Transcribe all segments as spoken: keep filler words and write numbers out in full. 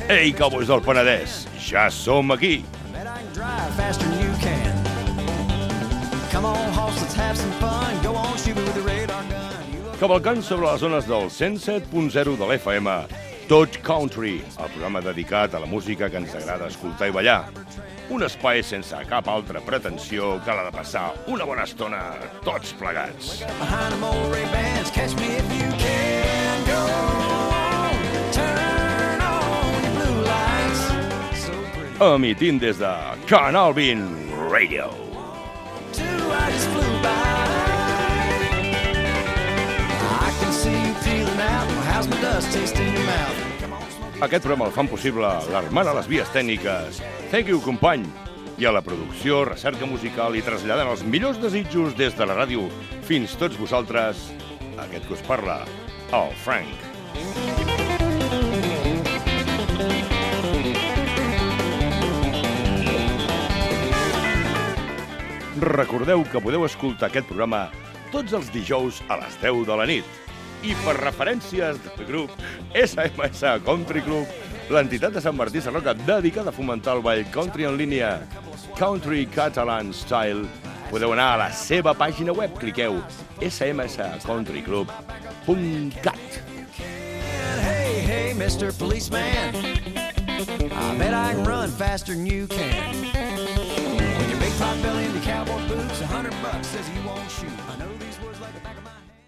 Ei, cowboys del Penedès, ja som aquí. Cavalcant sobre les zones del cent set punt zero de l'F M, Tot Country, el programa dedicat a la música que ens agrada escoltar i ballar. Un espai sense cap altra pretensió que la de passar una bona estona tots plegats. Emitint des de Canal vint Radio. Aquest programa el fan possible l'Hermana a les vies tècniques. Thank you, company. I a la producció, recerca musical i traslladant els millors desitjos des de la ràdio fins tots vosaltres, aquest que us parla, el Frank. Recordeu que podeu escoltar aquest programa tots els dijous a les deu de la nit. I per referències del grup S M S Country Club, l'entitat de Sant Martí Sarroca dedicada a fomentar el ball country en línia Country Catalan Style, podeu anar a la seva pàgina web, cliqueu s m s country club punt cat. Hey, hey, mister Policeman, I bet I can run faster than you can. With your big pot belly and your cowboy boots, a hundred bucks says you won't shoot. I know these words like the back of my hand.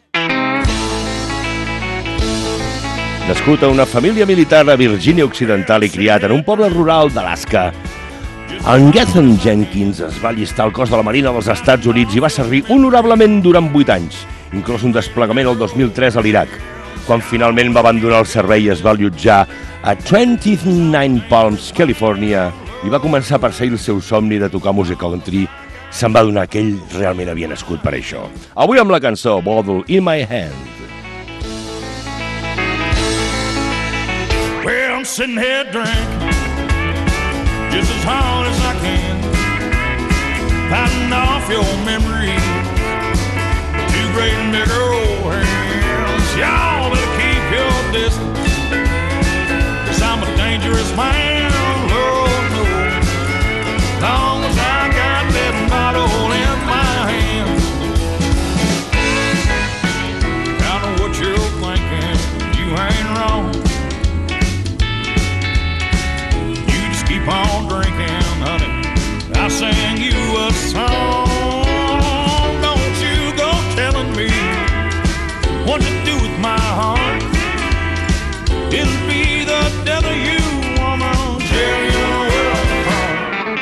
Nascut a una família militar a Virgínia Occidental i criat en un poble rural d'Alaska, en Gethan Jenkins es va allistar al cos de la Marina dels Estats Units i va servir honorablement durant vuit anys, inclòs un desplegament el dos mil tres a l'Iraq. Quan finalment va abandonar el servei es va allotjar a vint-i-nou Palms, Califòrnia, i va començar a perseguir el seu somni de tocar música country. Se'n va adonar que ell realment havia nascut per això. Avui amb la cançó Bottle in My Hand. Well, I'm sitting here drinking just as hard as I can, fighting off your memories, two great and big old hands. Y'all better keep your distance, 'cause I'm a dangerous man, Lord knows. Long as I got that bottle in my hand, I know what you're thinking, you ain't wrong. Keep on drinking, honey, I'll sing you a song. Don't you go telling me what to do with my heart. It'll be the death of you, woman, tear your world apart.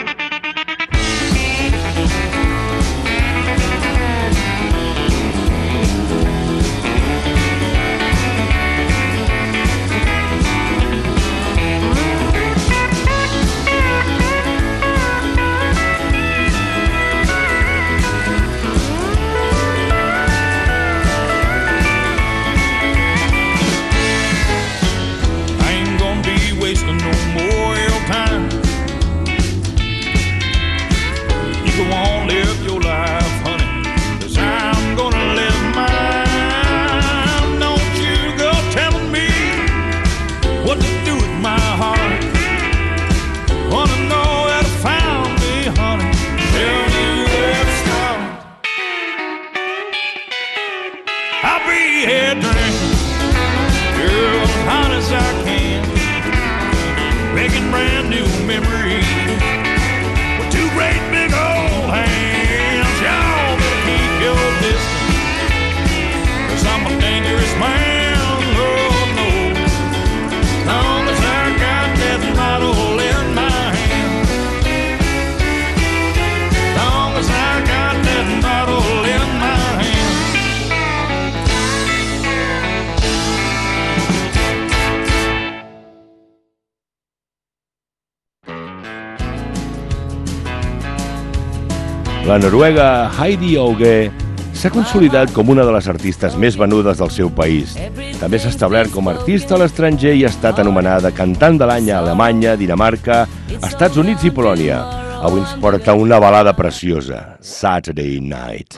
La noruega Heidi Auge s'ha consolidat com una de les artistes més venudes del seu país. També s'ha establert com a artista a l'estranger i ha estat anomenada cantant de l'any a Alemanya, Dinamarca, Estats Units i Polònia. Avui ens porta una balada preciosa, Saturday Night.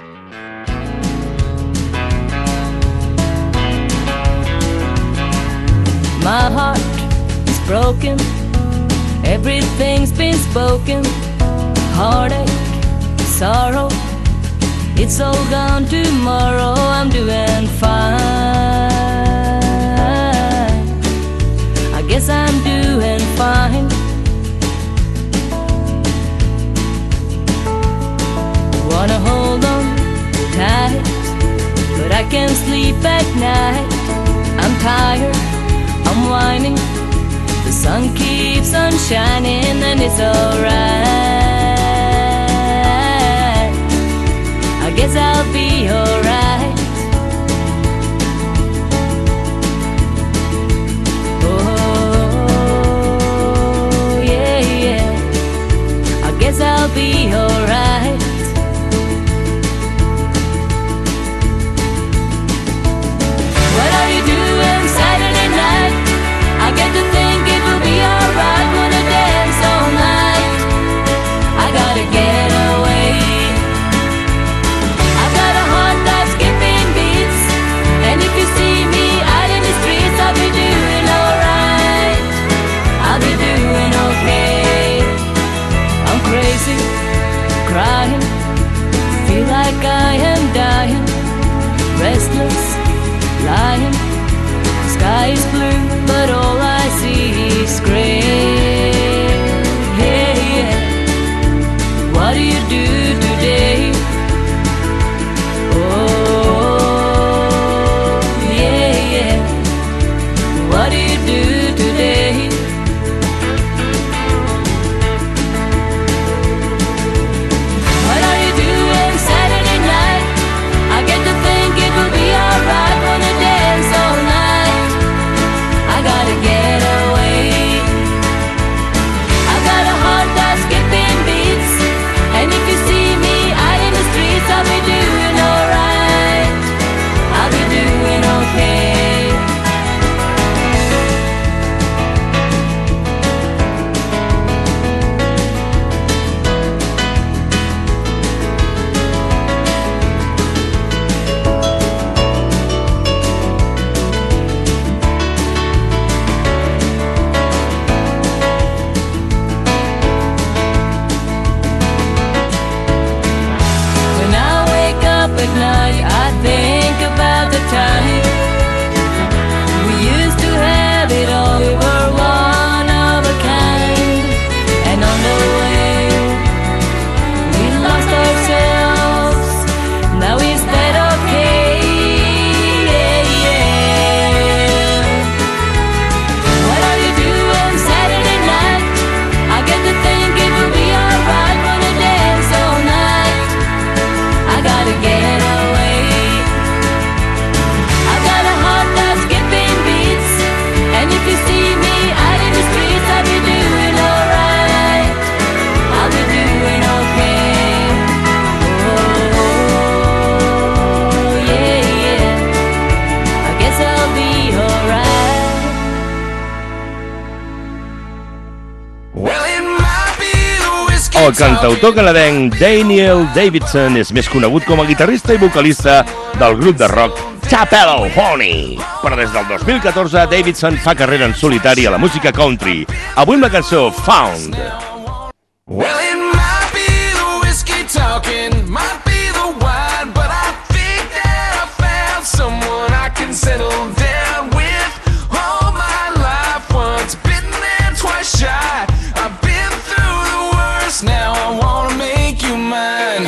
My heart is broken, everything's been spoken. Heartache, sorrow, it's all gone tomorrow. I'm doing fine, I guess I'm doing fine. Wanna hold on tight, but I can't sleep at night. I'm tired, I'm whining, the sun keeps on shining, and it's alright, I guess I'll be alright. Oh yeah, yeah, I guess I'll be alright. What are you doing Saturday night? I get to think it will be alright. Wanna dance all night, I gotta get away. I've got a heart that's skipping beats, and if you see me out in the streets, I'll be doing alright, I'll be doing okay. I'm crazy, crying, feel like I am dying, restless, lying, sky is blue, but all I see is gray. Yeah, yeah. What do you do today? Oh, yeah, yeah. What do you do today? What are you doing Saturday night? I get to think it will be alright. Wanna dance all night, I gotta get away. I've got a heart that's skipping beats, and if you see me out in the streets, I'll be doing alright, I'll be doing okay. When I wake up at night, I think about the time we used to have it all. We were one of a kind, and on the way we lost ourselves. Now is that okay? Yeah, yeah. What are you doing Saturday night? I get to think it will be alright. Wanna dance all night, I gotta get away. I've got a heart that's skipping beats, and if you see me out in the streets, I'll be doing alright, I'll be doing okay. Oh yeah, yeah, I guess I'll be alright. Well, it might be the whiskey El cantautor canadenc Daniel Davidson és més conegut com a guitarrista i vocalista del grup de rock Chapel Honey. Però des del dos mil catorze, Davidson fa carrera en solitari a la música country, avui amb la cançó Found. Well, it might be the whiskey talking, might be the wine, but I think that I found someone I can settle down with. All my life, once bitten and twice shy. I've been through the worst, now I wanna make you mine.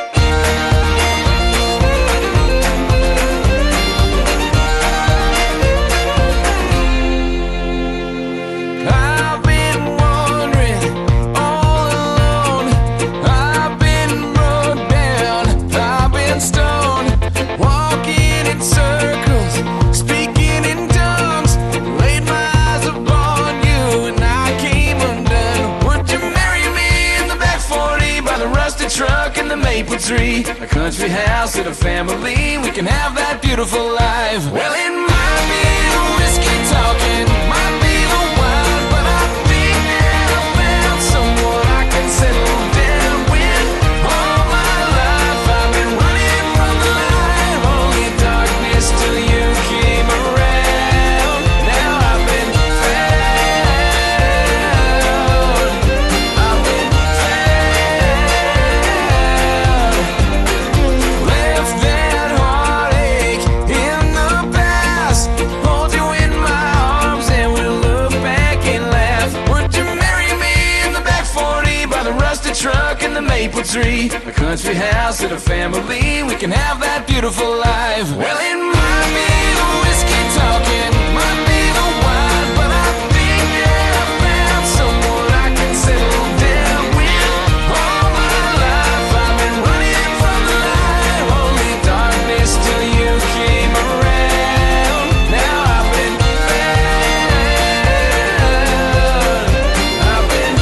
I've been wandering all alone. I've been run down. I've been stoned, walking in circles, speaking in tongues. Laid my eyes upon you and I came undone. Would you marry me in the back forty by the rusted truck and the maple tree? A country house and a family, we can have that beautiful life. Well, it might be the whiskey talking, might be the wine, but I think that I found someone I can settle down with. All my life I've been running from the light, only darkness till you came around. Now I've been found. the maple tree, a country house and a family. We can have that beautiful life. Well, it might be the whiskey talking, might be the wine, but I think that I found someone I can settle down with. All my life I've been running from the light, only darkness till you came around. Now I've been found, I've been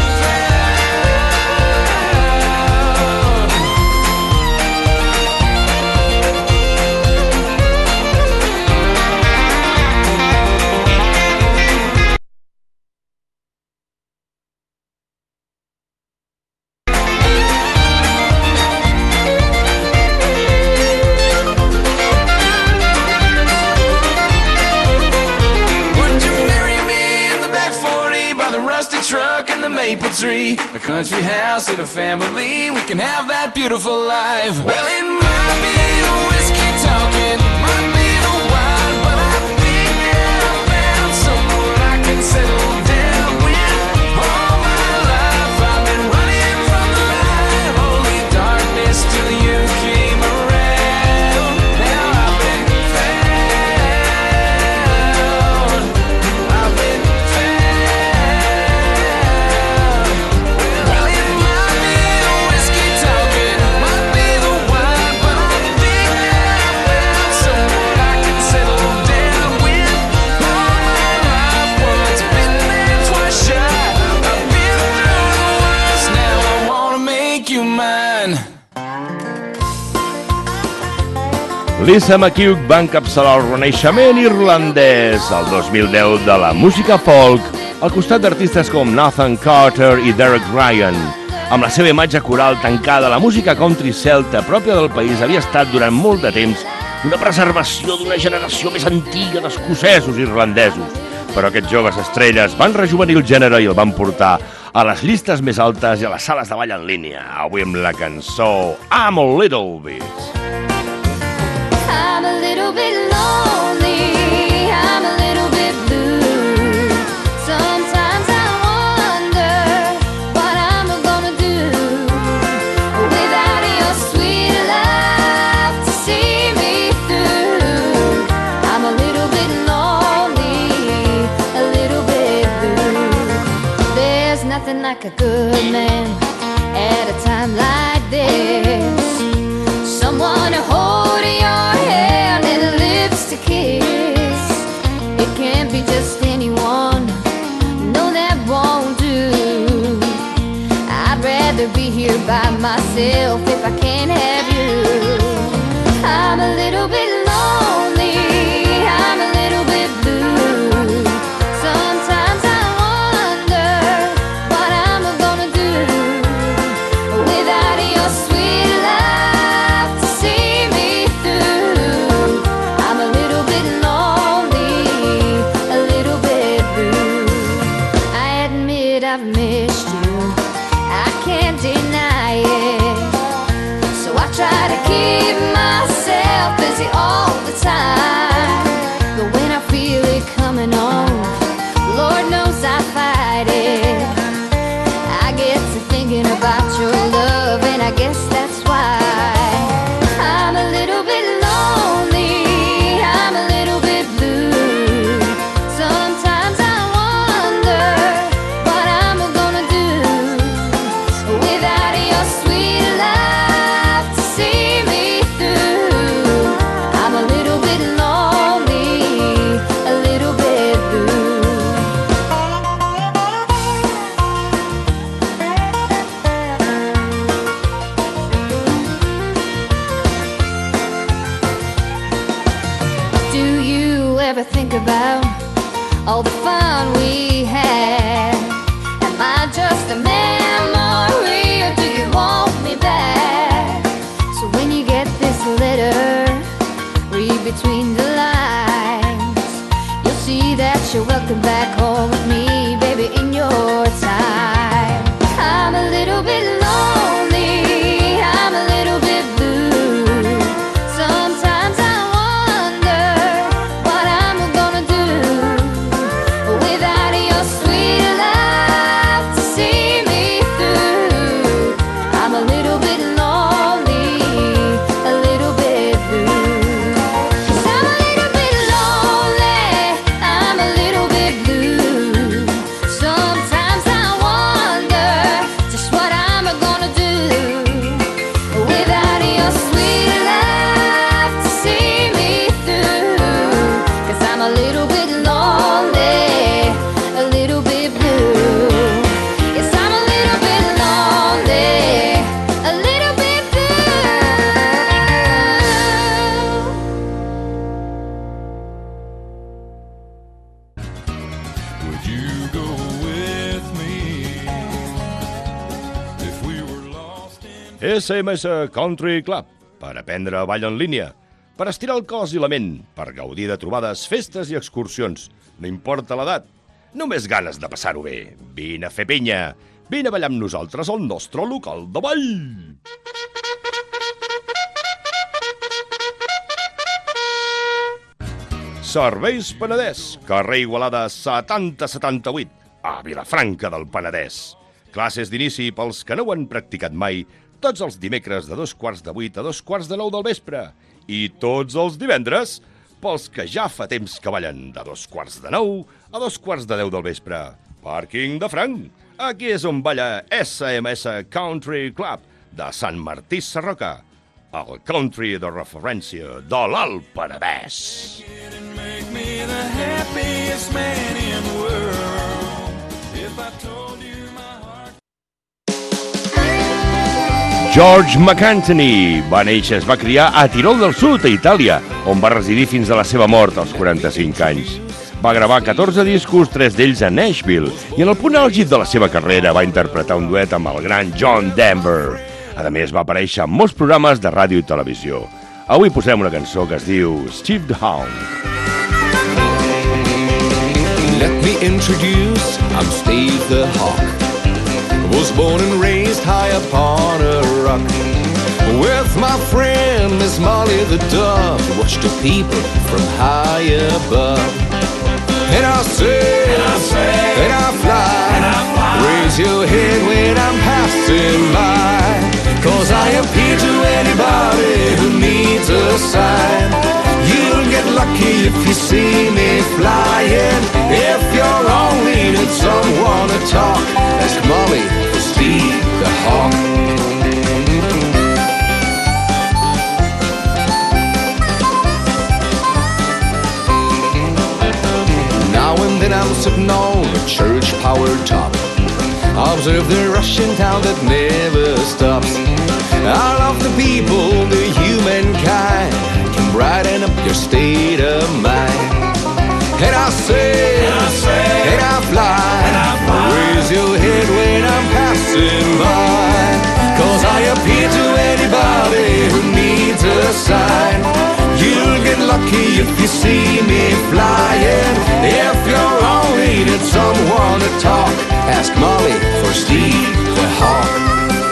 truck and the maple tree, a country house and a family. We can have that beautiful life. Well, it might be the whiskey talking, might be the wine, but I think that I found someone I can settle down with. All my life I've been running from the light, only darkness till you came around. Now I've been found, I've been Lisa McHugh va encapçalar el renaixement irlandès el dos mil deu de la música folk al costat d'artistes com Nathan Carter i Derek Ryan. Amb la seva imatge coral tancada, la música country celta pròpia del país havia estat durant molt de temps una preservació d'una generació més antiga d'escocesos irlandesos. Però aquests joves estrelles van rejuvenir el gènere i el van portar a les llistes més altes i a les sales de ball en línia. Avui amb la cançó I'm a Little Bit. I'm a little bit lonely, I'm a little bit blue. Sometimes I wonder what I'm gonna do without your sweet love to see me through. I'm a little bit lonely, a little bit blue. There's nothing like a good man at a time like this. Someone to hold your hand and lips to kiss. It can't be just anyone, no that won't do. I'd rather be here by myself if I can't have you. I'm a little bit lonely, I'm a little bit blue. Sometimes I wonder what I'm gonna do without your sweet love to see me through. I'm a little bit lonely, a little bit blue. I admit I've missed you, I can't deny it. So I try to keep myself busy all the time. But when I feel it coming on, Lord knows I fight it. I get to thinking about your love, and I guess that's why I'm a little bit lonely, I'm a little bit blue. Sometimes I wonder what I'm gonna do without your sweet love to see me through. I'm a little bit lonely, a little bit blue. Do you ever think about all the fun we had? Am I just a memory, or do you want me back? So when you get this letter, read between the lines. You'll see that you're welcome back home with me, baby, in your time. I'm a little bit lonely, I'm a little bit blue. Sometimes I wonder what I'm gonna do without your sweet love to see me through. I'm a little S M S Country Club, per aprendre ball en línia, per estirar el cos i la ment, per gaudir de trobades, festes i excursions. No importa l'edat, només ganes de passar-ho bé. Vine a fer pinya, vine a ballar amb nosaltres al nostre local de ball. Serveis Penedès, carrer Igualada setanta setanta-vuit, a Vilafranca del Penedès. Classes d'inici pels que no ho han practicat mai, tots els dimecres de dos quarts de vuit a dos quarts de nou del vespre. I tots els divendres pels que ja fa temps que ballen de dos quarts de nou a dos quarts de deu del vespre. Pàrquing de franc. Aquí és on balla S M S Country Club de Sant Martí Sarroca, el country de referència de l'Alt Penedès. Make me the happiest man in the world. If I told you my heart. George McAntony va néixer, es va criar a Tirol del Sud, a Itàlia, on va residir fins a la seva mort als quaranta-cinc anys. Va gravar catorze discos, tres d'ells a Nashville, i en el punt àlgid de la seva carrera va interpretar un duet amb el gran John Denver. A més, va aparèixer en molts programes de ràdio i televisió. Avui posem una cançó que es diu Steve the Hound. Let me introduce, I'm Steve the Hawk. Was born and raised high upon a rock. With my friend Miss Molly the dove, watch the people from high above. And I say, and I, say, and I, fly, and I fly, raise your head when I'm passing by. Cause I appeal to anybody who needs a sign. You'll get lucky if you see me flying. If you're only need someone to talk, ask Molly for Steve the Hawk. Now and then I'm sitting on a church power top, observe the rushing town that never stops. I love the people, the humankind, can brighten up your state of mind. And I say, and I, say, and I fly, and I fly, raise your head when I'm passing by. Cause I appeal to anybody who needs a sign. You'll get lucky if you see me flying. If you're only need someone to talk, ask Molly for Steve the Hawk.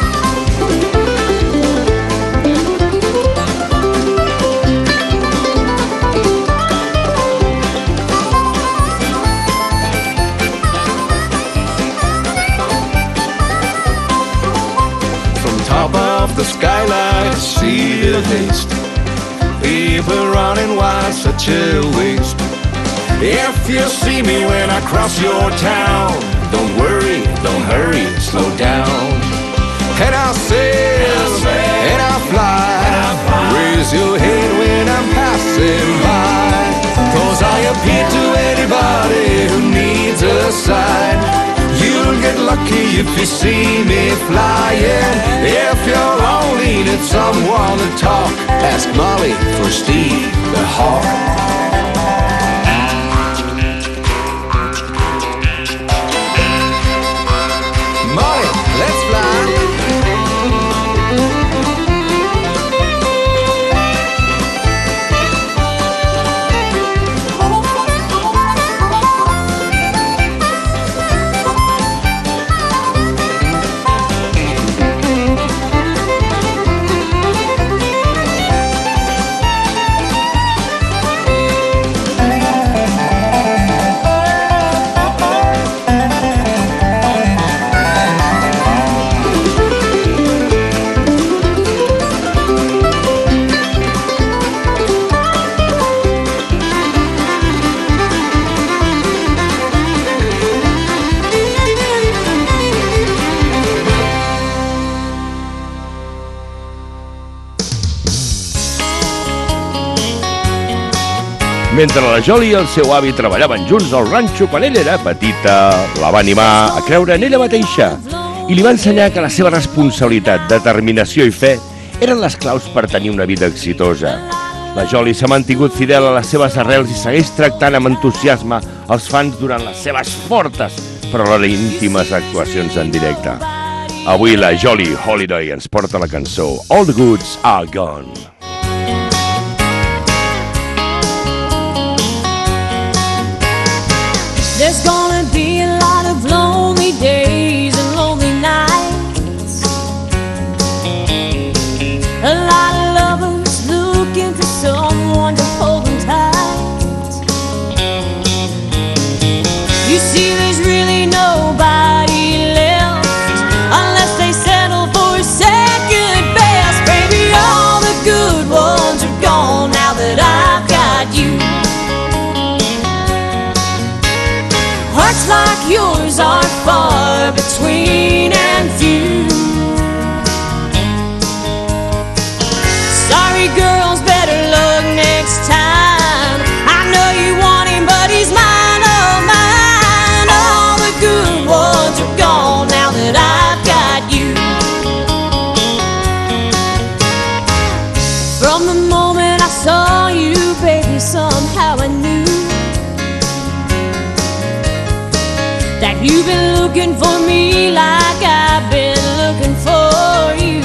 The skylight, see the haste, people running wild, such a waste. If you see me when I cross your town, don't worry, don't hurry, slow down. And I'll sail, and, I'll sail, and I'll fly, and I'll fly, raise your head when I'm passing by. Cause I appeal to anybody who needs a sign. You'll get lucky if you see me flying. If you're only need someone to talk, ask Molly for Steve the Hawk. Molly, let's fly. Mentre la Jolly i el seu avi treballaven junts al ranxo quan ella era petita, la va animar a creure en ella mateixa i li va ensenyar que la seva responsabilitat, determinació i fe eren les claus per tenir una vida exitosa. La Jolly s'ha mantingut fidel a les seves arrels i segueix tractant amb entusiasme els fans durant les seves fortes però alhora íntimes actuacions en directe. Avui la Jolly Holiday ens porta la cançó All the Goods Are Gone. There's gonna be a lot of lonely days and lonely nights. A lot of lovers looking for someone to hold them tight. You see, there's really nobody left unless they settle for a second best. Baby, all the good ones are gone now that I've got you. Hearts like yours are far between and few. Sorry girls, better luck next time. I know you want him, but he's mine, oh mine. All the good ones are gone now that I've got you. From the moment I saw you, baby, somehow I knew that you've been looking for me like I've been looking for you.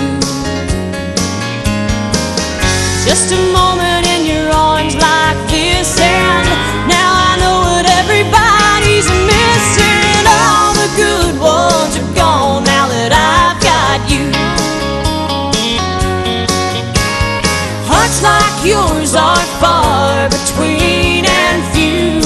Just a moment in your arms like this, and now I know what everybody's missing. All the good ones are gone now that I've got you. Hearts like yours are far between and few.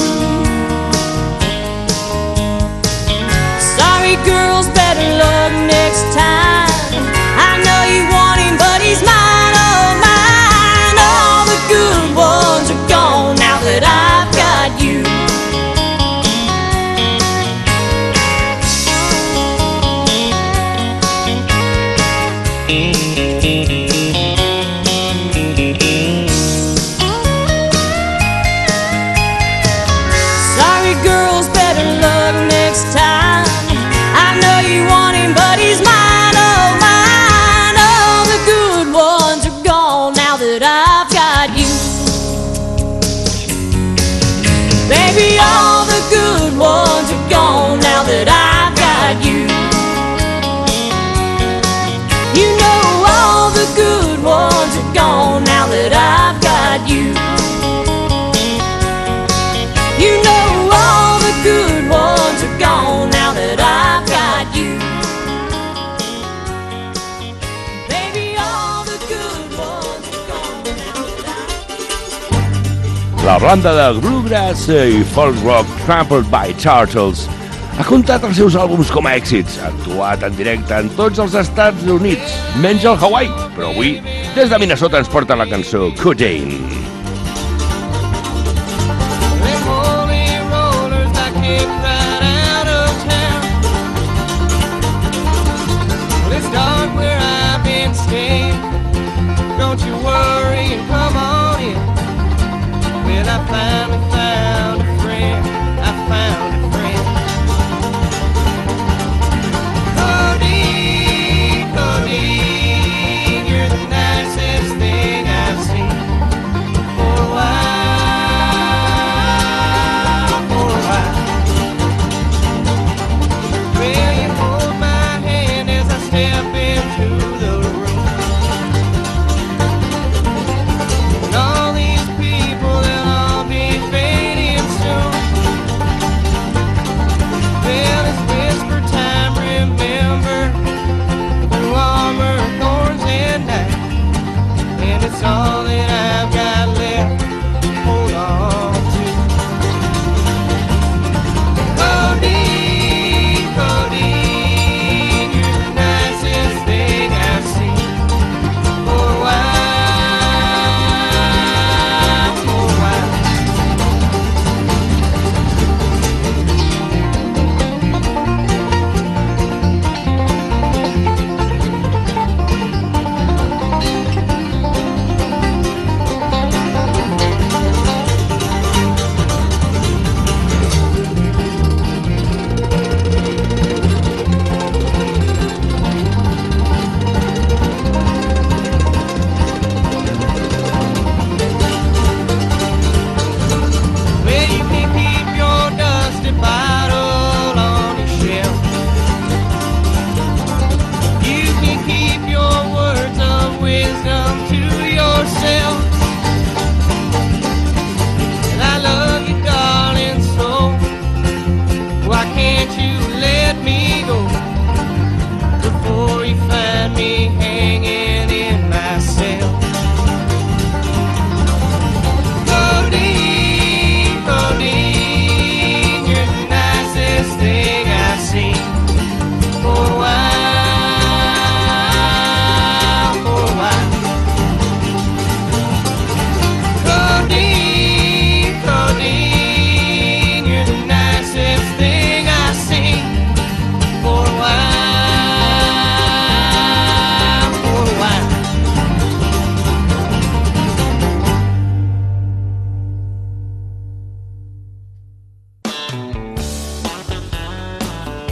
Girls, better luck next time. I know you want him, but he's mine, oh mine. All the good ones are gone now that I've got you. Sorry girls, better luck next time. I know you want him, but he's mine, oh mine. All the good ones are gone now that I've got you. Baby, all the good ones are gone now that I've got you. You know all the good ones are gone now that I've got you. You know all the good ones are gone now that I've got you. Baby, all the good ones are gone now that I've got you. La banda de bluegrass i folk rock Trampled by Turtles ha comptat els seus àlbums com a èxits, ha actuat en directe en tots els Estats Units, menys al Hawaii, però avui des de Minnesota ens porta la cançó Codain. Don't you worry and come on in. Well, I finally found a friend. I found a friend. Codeine, Codeine, you're the nicest thing I've seen.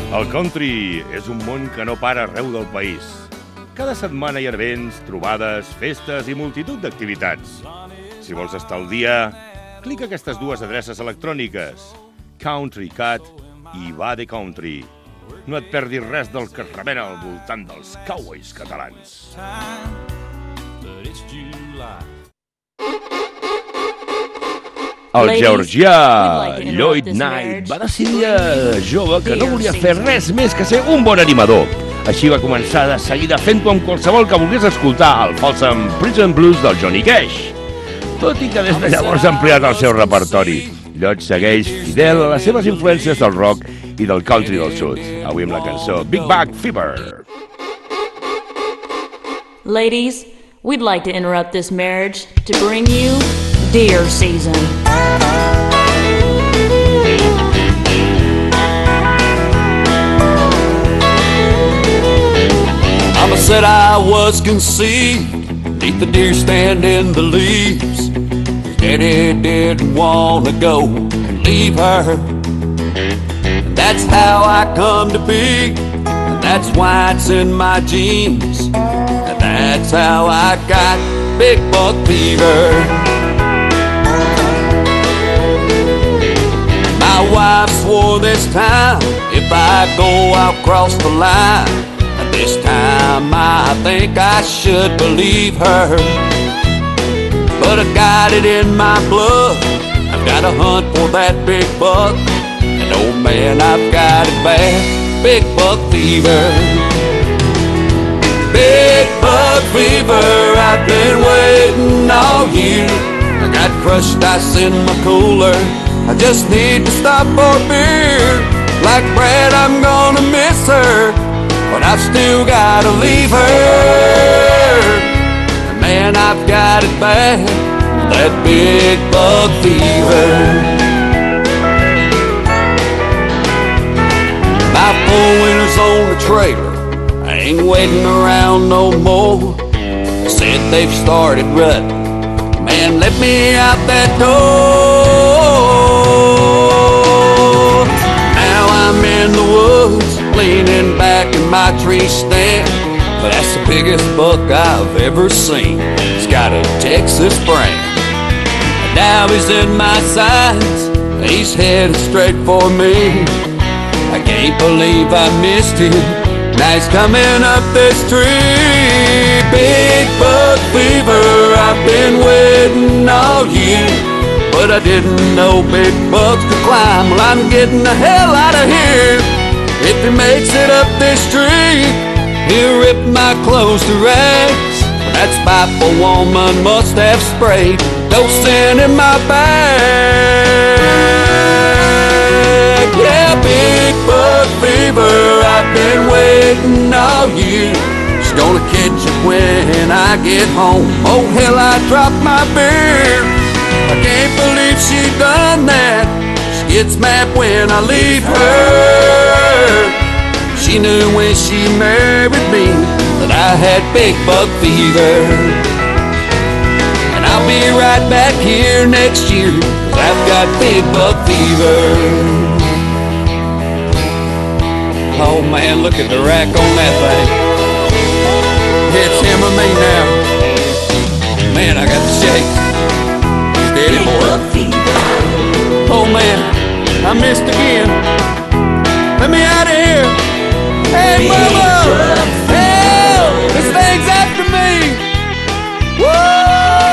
El country és un món que no para arreu del país. Cada setmana hi ha events, trobades, festes i multitud d'activitats. Si vols estar al dia, clica aquestes dues adreces electròniques, Country Cat i Va de Country. No et perdis res del que es remena al voltant dels cowboys catalans. El georgià Lloyd Knight va decidir de jove que no volia fer res més que ser un bon animador. Així va començar de seguida fent-ho amb qualsevol que volgués escoltar el Folsom Prison Blues del Johnny Cash. Tot i que des de llavors ha ampliat el seu repertori, Lloyd segueix fidel a les seves influències del rock i del country del sud. Avui amb la cançó Big Bag Fever. Ladies, we'd like to interrupt this marriage to bring you deer season. Mama said I was conceived beneath the deer stand in the leaves. Daddy didn't want to go and leave her. And that's how I come to be, and that's why it's in my genes, and that's how I got big buck fever. My wife swore this time, if I go, I'll cross the line. And this time I think I should believe her. But I got it in my blood, I've got to hunt for that big buck. And oh man, I've got it bad, big buck fever. Big buck fever, I've been waiting all year. I got crushed ice in my cooler, I just need to stop for beer. Like Brad, I'm gonna miss her, but I've still gotta leave her. And man, I've got it bad, that big buck fever. My four winters on the trailer, I ain't waiting around no more. Said they've started rutting, man, let me out that door. Now I'm in the woods, leaning back in my tree stand. But that's the biggest buck I've ever seen. He's got a Texas brand. And now he's in my sights, he's headed straight for me. I can't believe I missed him, now he's coming up this tree. Big buck fever, I've been waiting all year. But I didn't know big bucks could climb. Well, I'm getting the hell out of here. If he makes it up this tree, he'll rip my clothes to rags. That spiteful woman must have sprayed Dosing in my bag. Yeah, big buck fever, I've been waiting all year. She's gonna catch it when I get home. Oh hell, I dropped my beer. I can't believe she done that. She gets mad when I leave her. She knew when she married me that I had big buck fever. And I'll be right back here next year, 'cause I've got big buck fever. Oh man, look at the rack on that thing. It's him or me now. Man, I got the shakes. Steady boy. Oh man, I missed again. Let me out of here. Hey mama! Hell! This thing's after me! Woo!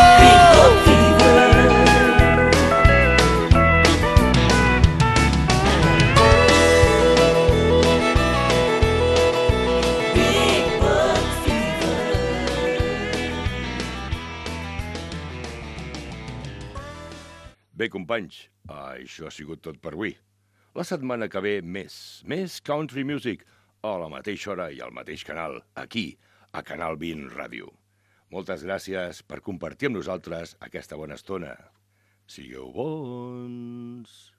Bé, companys, això ha sigut tot per avui. La setmana que ve, més, més country music, a la mateixa hora i al mateix canal, aquí, a Canal vint Ràdio. Moltes gràcies per compartir amb nosaltres aquesta bona estona. Sigueu bons!